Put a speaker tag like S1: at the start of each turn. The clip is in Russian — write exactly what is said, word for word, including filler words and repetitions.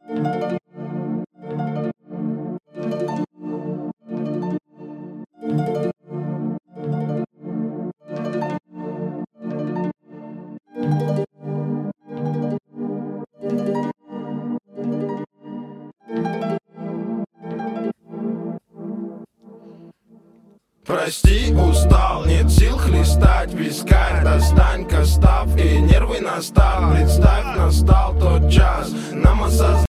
S1: Прости, устал, нет сил хлестать вискарь. Достань костав и нервы настал. Представь, настал тот час. Нам осознать